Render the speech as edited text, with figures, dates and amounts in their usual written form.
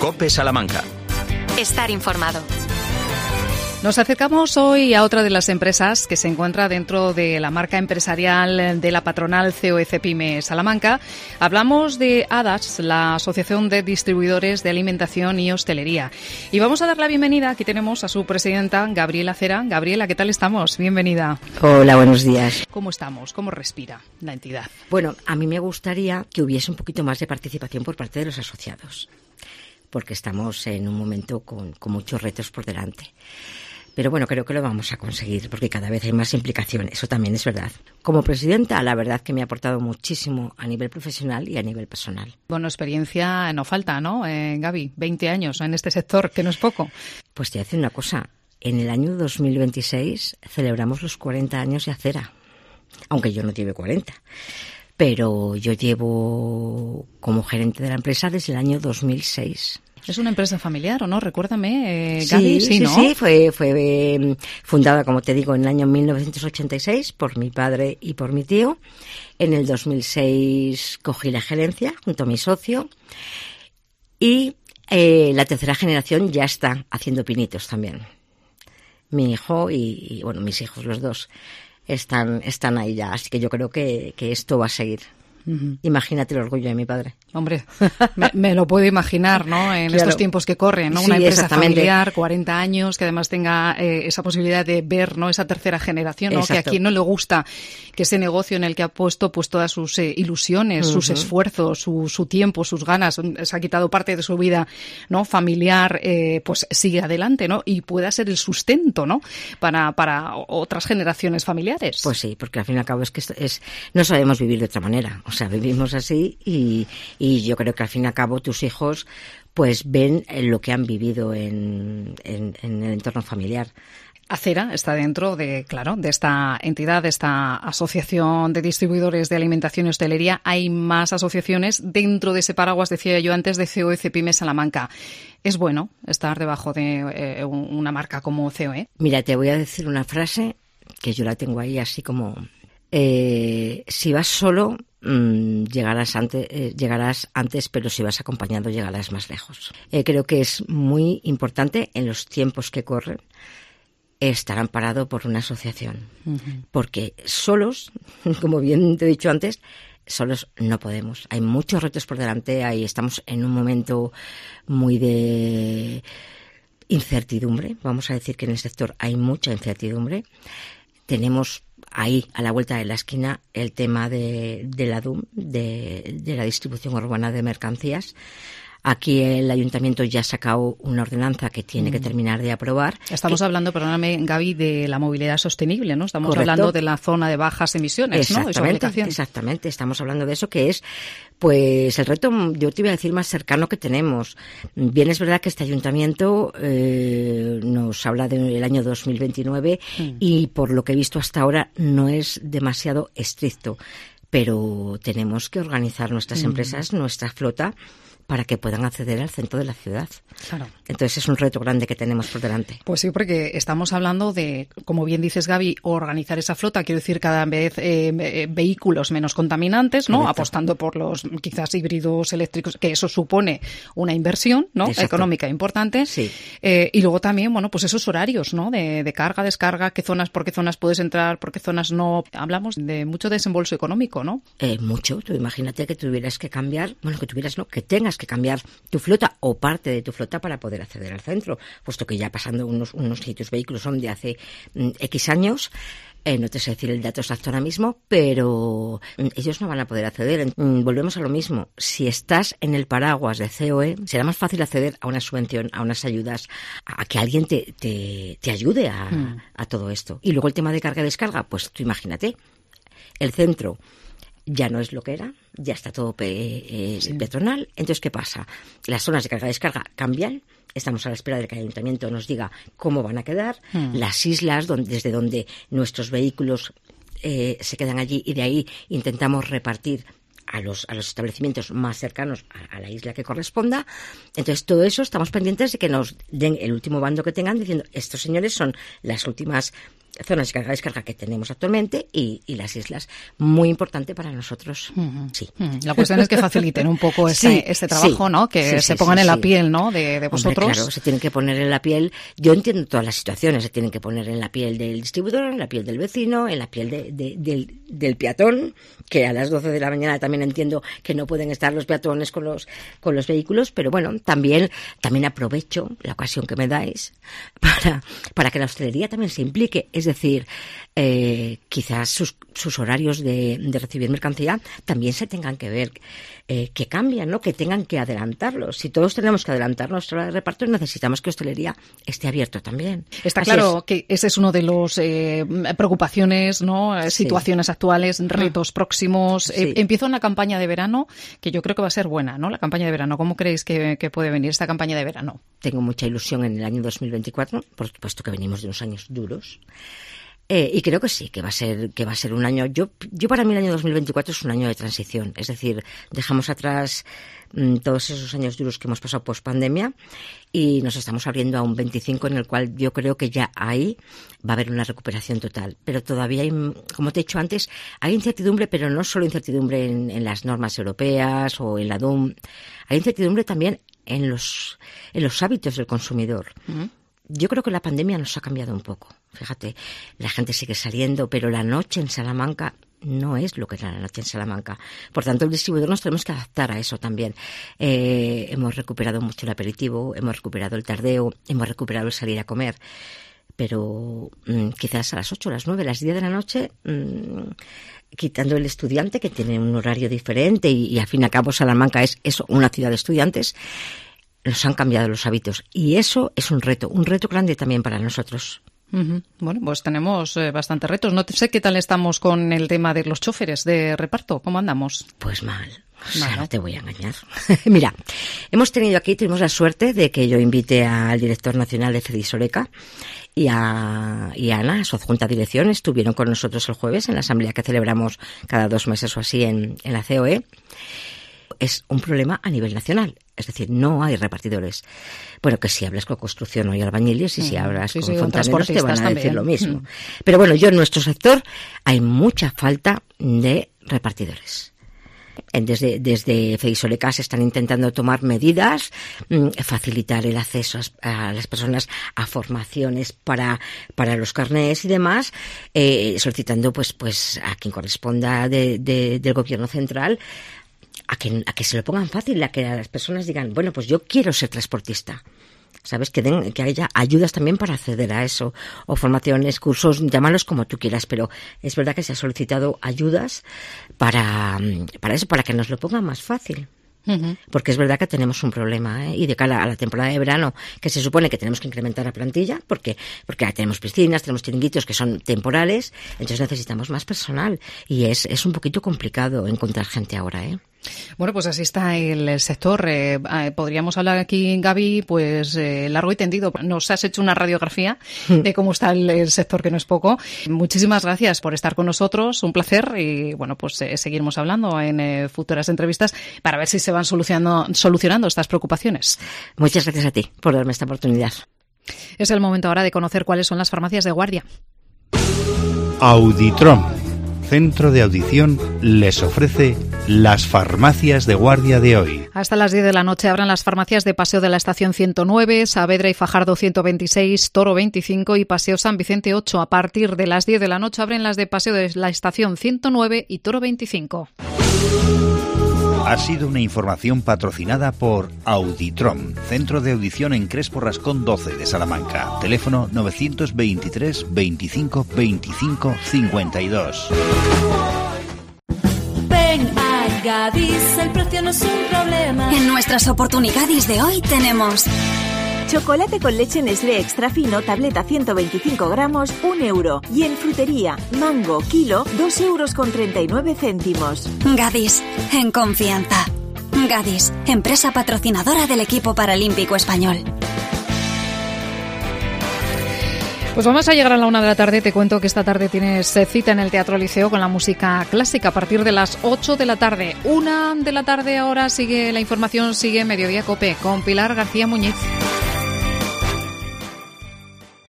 COPE Salamanca. Estar informado. Nos acercamos hoy a otra de las empresas que se encuentra dentro de la marca empresarial de la patronal COE Cepyme Salamanca. Hablamos de ADAS, la Asociación de Distribuidores de Alimentación y Hostelería. Y vamos a dar la bienvenida, aquí tenemos a su presidenta, Gabriela Cera. Gabriela, ¿qué tal estamos? Bienvenida. Hola, buenos días. ¿Cómo estamos? ¿Cómo respira la entidad? Bueno, a mí me gustaría que hubiese un poquito más de participación por parte de los asociados, porque estamos en un momento con muchos retos por delante. Pero bueno, creo que lo vamos a conseguir porque cada vez hay más implicación, eso también es verdad. Como presidenta, la verdad que me ha aportado muchísimo a nivel profesional y a nivel personal. Bueno, experiencia no falta, ¿no, Gaby? 20 años en este sector, que no es poco. Pues te voy a decir una cosa, en el año 2026 celebramos los 40 años de Acera, aunque yo no lleve 40. Pero yo llevo como gerente de la empresa desde el año 2006. ¿Es una empresa familiar o no? Recuérdame, Gaby. Sí, ¿no? Sí, fue fundada, como te digo, en el año 1986 por mi padre y por mi tío. En el 2006 cogí la gerencia junto a mi socio y la tercera generación ya está haciendo pinitos también. Mi hijo y bueno, mis hijos, los dos, están ahí ya. Así que yo creo que esto va a seguir. Uh-huh. Imagínate el orgullo de mi padre. Hombre, me lo puedo imaginar, ¿no? En claro. Estos tiempos que corren, ¿no? Una empresa familiar, 40 años, que además tenga esa posibilidad de ver, ¿no? Esa tercera generación, ¿no? Exacto. Que a quien no le gusta que ese negocio en el que ha puesto pues todas sus ilusiones, uh-huh. sus esfuerzos, su tiempo, sus ganas, se ha quitado parte de su vida, ¿no? Familiar, pues sigue adelante, ¿no? Y pueda ser el sustento, ¿no? Para otras generaciones familiares. Pues sí, porque al fin y al cabo no sabemos vivir de otra manera. O sea, vivimos así y yo creo que al fin y al cabo tus hijos pues ven lo que han vivido en el entorno familiar. Acera está dentro de esta entidad, de esta asociación de distribuidores de alimentación y hostelería. Hay más asociaciones dentro de ese paraguas, decía yo antes, de COE Cepyme Salamanca. ¿Es bueno estar debajo de una marca como COE? Mira, te voy a decir una frase que yo la tengo ahí así como... si vas solo, llegarás antes, pero si vas acompañado llegarás más lejos. Creo que es muy importante en los tiempos que corren estar amparado por una asociación, uh-huh. Porque solos, como bien te he dicho antes, solos no podemos. Hay muchos retos por delante, estamos en un momento muy de incertidumbre. Vamos a decir que en el sector hay mucha incertidumbre. Tenemos ahí, a la vuelta de la esquina, el tema de la DUM, de la distribución urbana de mercancías. Aquí el ayuntamiento ya ha sacado una ordenanza que tiene que terminar de aprobar. Estamos hablando, perdóname, Gaby, de la movilidad sostenible, ¿no? Estamos Correcto. Hablando de la zona de bajas emisiones, ¿no? Exactamente. Estamos hablando de eso, que es pues el reto, yo te iba a decir, más cercano que tenemos. Bien, es verdad que este ayuntamiento nos habla del año 2029 y por lo que he visto hasta ahora no es demasiado estricto, pero tenemos que organizar nuestras empresas, nuestra flota, para que puedan acceder al centro de la ciudad. Claro. Entonces es un reto grande que tenemos por delante. Pues sí, porque estamos hablando de, como bien dices, Gaby, organizar esa flota, quiero decir, cada vez vehículos menos contaminantes, ¿no? Correcto. Apostando por los quizás híbridos eléctricos, que eso supone una inversión, ¿no? Exacto. Económica importante. Sí. Y luego también, bueno, pues esos horarios, ¿no? De carga, descarga, por qué zonas puedes entrar, por qué zonas no. Hablamos de mucho desembolso económico, ¿no? Mucho. Tú imagínate que tuvieras que cambiar, que tengas que cambiar tu flota o parte de tu flota para poder acceder al centro, puesto que ya pasando unos sitios vehículos son de hace X años. No te sé decir el dato exacto ahora mismo, pero ellos no van a poder acceder. Volvemos a lo mismo. Si estás en el paraguas de COE, será más fácil acceder a una subvención, a unas ayudas, a que alguien te ayude a todo esto. Y luego el tema de carga y descarga, pues tú imagínate, el centro ya no es lo que era, ya está todo peatonal. Entonces, ¿qué pasa? Las zonas de carga y descarga cambian. Estamos a la espera de que el ayuntamiento nos diga cómo van a quedar. Las islas desde donde nuestros vehículos se quedan allí y de ahí intentamos repartir a los establecimientos más cercanos a la isla que corresponda. Entonces, todo eso estamos pendientes de que nos den el último bando que tengan diciendo estos señores son las últimas zonas de carga y descarga que tenemos actualmente y las islas. Muy importante para nosotros. Sí. La cuestión es que faciliten un poco este trabajo, ¿no? Que se pongan en la piel, ¿no? De vosotros. Hombre, claro, se tienen que poner en la piel. Yo entiendo todas las situaciones. Se tienen que poner en la piel del distribuidor, en la piel del vecino, en la piel del peatón, que a las 12 de la mañana también entiendo que no pueden estar los peatones con los vehículos, pero bueno, también aprovecho la ocasión que me dais para que la hostelería también se implique. Es decir, quizás sus horarios de recibir mercancía también se tengan que ver, que cambian, ¿no? Que tengan que adelantarlos. Si todos tenemos que adelantar nuestra hora de reparto, necesitamos que hostelería esté abierto también. Está claro que ese es uno de los preocupaciones, ¿no? Situaciones actuales, retos próximos. Empieza una campaña de verano que yo creo que va a ser buena, ¿no? La campaña de verano. ¿Cómo creéis que puede venir esta campaña de verano? Tengo mucha ilusión en el año 2024, por supuesto que venimos de unos años duros. Y creo que sí, que va a ser un año. Yo para mí el año 2024 es un año de transición. Es decir, dejamos atrás todos esos años duros que hemos pasado post-pandemia y nos estamos abriendo a un 25 en el cual yo creo que ya ahí va a haber una recuperación total. Pero todavía hay, como te he dicho antes, hay incertidumbre, pero no solo incertidumbre en las normas europeas o en la DUM. Hay incertidumbre también en los hábitos del consumidor. Yo creo que la pandemia nos ha cambiado un poco. Fíjate, la gente sigue saliendo, pero la noche en Salamanca no es lo que era la noche en Salamanca. Por tanto, el distribuidor nos tenemos que adaptar a eso también. Hemos recuperado mucho el aperitivo, hemos recuperado el tardeo, hemos recuperado el salir a comer. Pero quizás a las 8, a las 9, a las 10 de la noche, quitando el estudiante, que tiene un horario diferente y al fin y al cabo Salamanca es eso, una ciudad de estudiantes, nos han cambiado los hábitos. Y eso es un reto grande también para nosotros. Bueno, pues tenemos bastantes retos. No sé qué tal estamos con el tema de los choferes de reparto. ¿Cómo andamos? Pues mal. No te voy a engañar. Mira, tuvimos la suerte de que yo invité al director nacional de Fedisoreca y a Ana, su adjunta dirección, estuvieron con nosotros el jueves en la asamblea que celebramos cada 2 meses o así en la COE. Es un problema a nivel nacional, es decir, no hay repartidores. Bueno, que si hablas con construcción no hay albañiles y si hablas con fontaneros te van a decir lo mismo. Pero bueno, en nuestro sector hay mucha falta de repartidores. Desde Fedisoreca se están intentando tomar medidas, facilitar el acceso a las personas a formaciones para los carnés y demás, solicitando pues a quien corresponda del gobierno central a que se lo pongan fácil, a que las personas digan, bueno, pues yo quiero ser transportista. ¿Sabes? Que haya ayudas también para acceder a eso, o formaciones, cursos, llámalos como tú quieras, pero es verdad que se ha solicitado ayudas para eso, para que nos lo pongan más fácil. Porque es verdad que tenemos un problema, y de cara a la temporada de verano, que se supone que tenemos que incrementar la plantilla, porque tenemos piscinas, tenemos chiringuitos que son temporales, entonces necesitamos más personal, y es un poquito complicado encontrar gente ahora, Bueno, pues así está el sector. Podríamos hablar aquí, Gaby, pues largo y tendido. Nos has hecho una radiografía de cómo está el sector, que no es poco. Muchísimas gracias por estar con nosotros, un placer, y bueno, pues seguiremos hablando en futuras entrevistas para ver si se van solucionando estas preocupaciones. Muchas gracias a ti por darme esta oportunidad. Es el momento ahora de conocer cuáles son las farmacias de guardia. Auditrom, centro de audición, les ofrece las farmacias de guardia de hoy. Hasta las 10 de la noche abran las farmacias de Paseo de la Estación 109, Saavedra y Fajardo 126, Toro 25 y Paseo San Vicente 8. A partir de las 10 de la noche abren las de Paseo de la Estación 109 y Toro 25. Ha sido una información patrocinada por Auditrom, centro de audición en Crespo Rascón 12 de Salamanca. Teléfono 923 25 25 52. Ven a Gadis, el precio no es un problema. En nuestras oportunidades de hoy tenemos chocolate con leche Nestlé extra fino, tableta 125 gramos, 1 euro. Y en frutería, mango, kilo, 2,39 euros. Gadis, en confianza. Gadis, empresa patrocinadora del equipo paralímpico español. Pues vamos a llegar a la 1 de la tarde. Te cuento que esta tarde tienes cita en el Teatro Liceo con la música clásica a partir de las 8 de la tarde. 1 de la tarde ahora sigue la información, sigue Mediodía COPE con Pilar García Muñiz.